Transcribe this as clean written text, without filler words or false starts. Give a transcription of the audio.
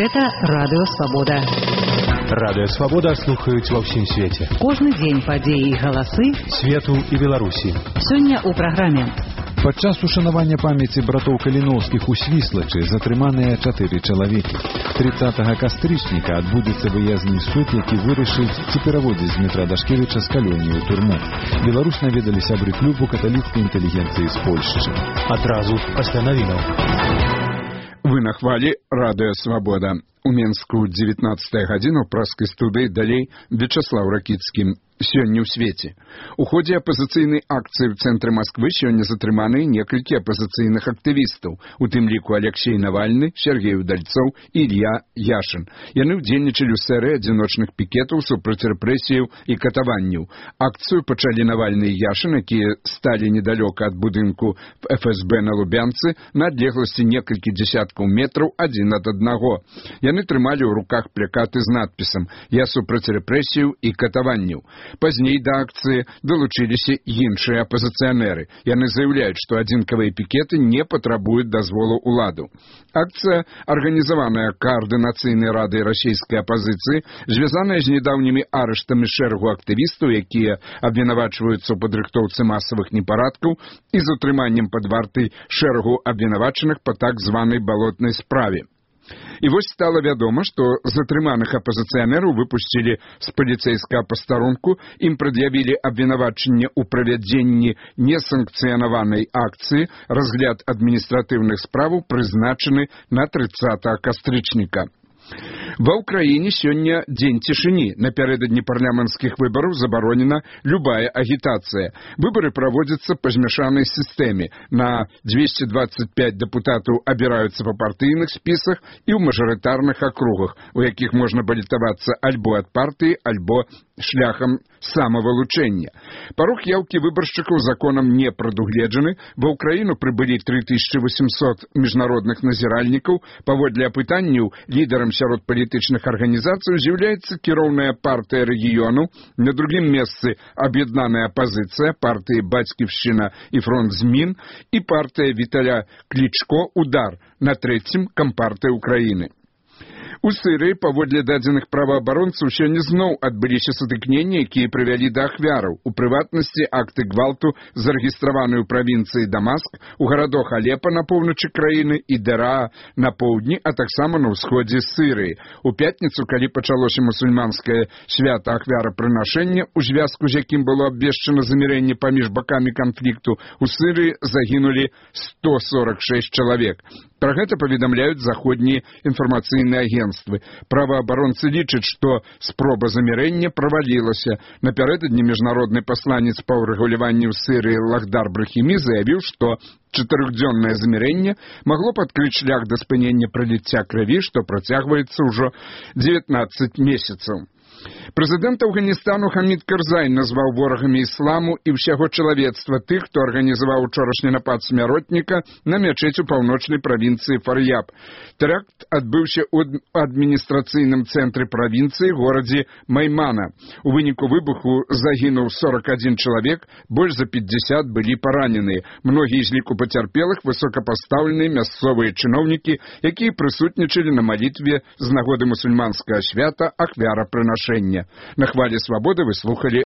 Гэта Радыё Свабода. Радыё Свабода слухаюць ва ўсім свеце. Кожны дзень падзеі і галасы свету і Беларусі. Сёння ў праграме. Падчас ушанавання памяці братоў Каліноўскіх у Свіслачы затрыманыя 4 чалавекі. 30 кастрычніка адбудзецца выязны суд, які вырашыць, ці пераводзіць Дмітра Дашкевіча з калоніі ў турму. Беларусь наведалі сябры клубу каталіцкай інтэлігенцыі з Польшчы. Адразу пасля навінаў. Вы на хвалі Радыё Свабода. У Менску 19 гадзіна ў праскай студыі далей Вячаслаў Ракіцкі. Сёння ў свеце. У ходзе апазіцыйнай акцыі ў цэнтры Масквы сёння затрыманыя некалькі апазіцыйных актывістаў, у тым ліку Алексей Навальны, Сергей Удальцоў і Ілья Яшин. Яны ўдзельнічалі ў серыі адзіночных пікетаў супраць рэпрэсіяў і катаванняў. Акцыю пачалі Навальны і Яшин, якія сталі недалёка ад будынку ФСБ на Лубянцы на адлегласці некалькі дзесяткаў метраў адзін ад аднаго. Яны трымалі ў руках плакаты з надпісам «Я супраць рэпрэсіяў і катаванняў». Пазней да акцыі далучыліся іншыя апазіцыянеры. Яны заяўляюць, што адзінкавыя пікеты не патрабуюць дазволу ўладу. Акцыя, арганізаваная Каардынацыйнай радай расійскай апазіцыі, звязаная з недаўнімі арыштамі шэрагу актывістаў, якія абвінавачваюцца ў падрыхтоўцы масавых непарадкаў і з утрыманнем пад вартай шэрагу абвінавачаных па так званай балотнай справе. І вось стала вядома, што затрыманых апазіцыянераў выпусцілі з паліцэйскага пастарунку, ім прад'явілі абвінавачанне ў правядзенні несанкцыянаванай акцыі, разгляд адміністратыўных справаў прызначаны на 30 кастрычніка. Ва ўкраіне сёння дзень цішыні. Напярэдадні парламенцкіх выбараў забаронена любая агітацыя. Выбары праводзяцца па змяшанай сістэме. На 225 дэпутатаў абіраюцца па партыйных спісах і ў мажарытарных акругах, у якіх можна балітавацца альбо ад партыі, альбо шляхам самавылучэння. Парог яўкі выбаршчыкаў законам не прадугледжаны. Ва ўкраіну прыбылі 3800 міжнародных назіральнікаў. Паводле апытанняў, лідарам сярод палітычных арганізацый з'яўляецца кіроўная партыя рэгіёну, на другім месцы аб'яднаная апазіцыя, партыі «Бацьківшчына» і «Фронт змін» і партыя Віталя Клічко «Удар», на трэцім кампартыя Украіны. У Сырыі, паводле дадзеных праваабаронцаў, сёння зноў адбыліся сутыкненні, якія прывялі да ахвяраў. У прыватнасці акты гвалту зарэгістраваны ў правінцыі Дамаск, у гарадах Алепа на поўначы краіны і Дэраа на поўдні, а таксама на ўсходзе Сырыі. У пятніцу, калі пачалося мусульманскае свята ахвярапрынашэння, у звязку з якім было абвешчана замірэнне паміж бакамі канфлікту, у Сырыі загінулі 146 чалавек. Пра гэта паведамляюць заходнія інфармацыйныя агенцтвы. Праваабаронцы лічаць, што спроба замірэння правалілася. Напярэдадні міжнародны пасланец па ўрэгуляванні ў Сырыі Лахдар Брахімі заявіў, што 4-дзённае замірэнне магло б адкрыць шлях да спынення праліцця крыві, што працягваецца ўжо 19 месяцаў. Прэзідэнт Афганістану Хамід Карзай назваў ворагамі ісламу і ўсяго чалавецтва тых, хто арганізаваў учорашні напад смяротніка на мячэць у паўночнай правінцыі Фар'яб. Тэракт адбыўся ў адміністрацыйным цэнтры правінцыі, горадзе Маймана. У выніку выбуху загінуў 41 чалавек, больш за 50 былі параненыя. Многія з ліку пацярпелых высокапастаўленыя мясцовыя чыноўнікі, якія прысутнічалі на малітве з нагоды мусульманскага свята ахвярапрынашэння. На хвалі Свабоды вы слухалі